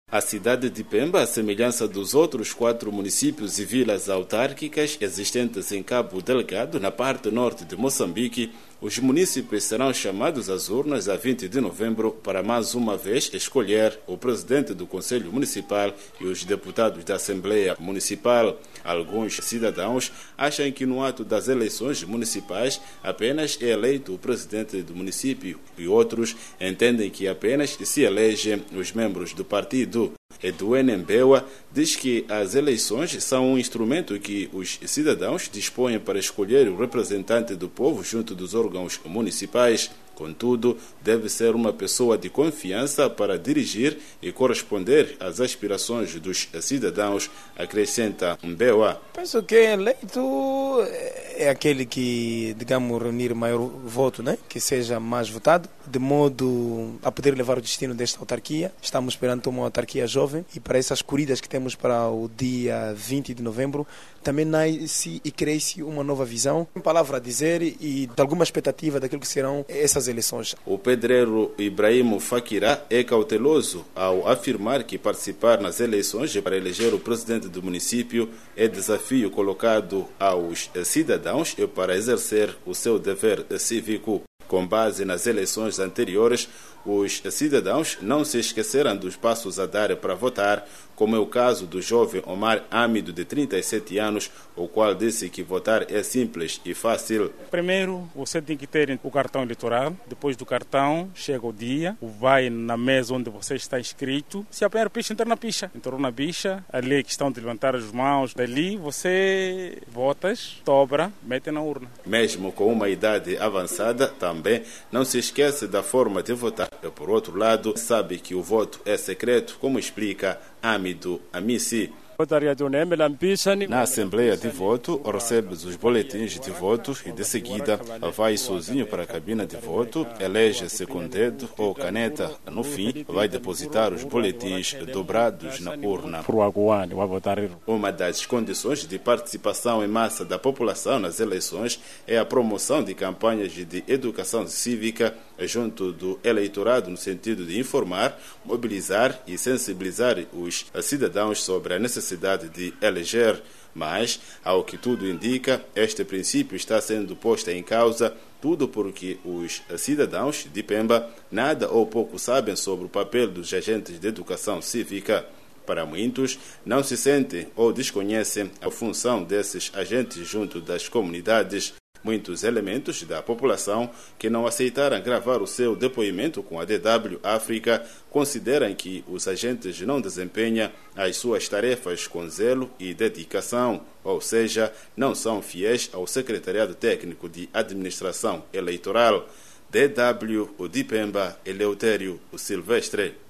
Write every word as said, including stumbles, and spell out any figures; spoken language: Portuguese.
A cidade de Pemba, à semelhança dos outros quatro municípios e vilas autárquicas existentes em Cabo Delgado, na parte norte de Moçambique, os munícipes serão chamados às urnas a vinte de novembro para mais uma vez escolher o presidente do Conselho Municipal e os deputados da Assembleia Municipal. Alguns cidadãos acham que no ato das eleições municipais apenas é eleito o presidente do município e outros entendem que apenas se elegem os membros do partido. Edwene Mbewa diz que as eleições são um instrumento que os cidadãos dispõem para escolher o representante do povo junto dos órgãos municipais. Contudo, deve ser uma pessoa de confiança para dirigir e corresponder às aspirações dos cidadãos, acrescenta Mbewa. Penso que eleito é aquele que, digamos, reunir maior voto, né? Que seja mais votado, de modo a poder levar o destino desta autarquia. Estamos perante uma autarquia jovem e para essas corridas que temos para o dia vinte de novembro, também nasce e cresce uma nova visão, uma palavra a dizer e de alguma expectativa daquilo que serão essas eleições. O pedreiro Ibrahim Fakira é cauteloso ao afirmar que participar nas eleições para eleger o presidente do município é desafio colocado aos cidadãos para exercer o seu dever cívico. Com base nas eleições anteriores, os cidadãos não se esqueceram dos passos a dar para votar, como é o caso do jovem Omar Amido, de trinta e sete anos, o qual disse que votar é simples e fácil. Primeiro, você tem que ter o cartão eleitoral. Depois do cartão, chega o dia, vai na mesa onde você está inscrito. Se apanhar a picha, entra na picha. Entrou na picha, ali é questão de levantar as mãos. Dali, você votas, dobra, mete na urna. Mesmo com uma idade avançada, também não se esquece da forma de votar. Por outro lado, sabe que o voto é secreto, como explica Amido Amissi. Na Assembleia de Voto, recebes os boletins de voto e, de seguida, vai sozinho para a cabina de voto, elege-se com dedo ou caneta. No fim, vai depositar os boletins dobrados na urna. Uma das condições de participação em massa da população nas eleições é a promoção de campanhas de educação cívica junto do eleitorado, no sentido de informar, mobilizar e sensibilizar os cidadãos sobre a necessidade de eleger, mas, ao que tudo indica, este princípio está sendo posto em causa, tudo porque os cidadãos de Pemba nada ou pouco sabem sobre o papel dos agentes de educação cívica. Para muitos, não se sentem ou desconhecem a função desses agentes junto das comunidades. Muitos elementos da população que não aceitaram gravar o seu depoimento com a D W África consideram que os agentes não desempenham as suas tarefas com zelo e dedicação, ou seja, não são fiéis ao Secretariado Técnico de Administração Eleitoral. D W de Pemba, Eleutério Silvestre.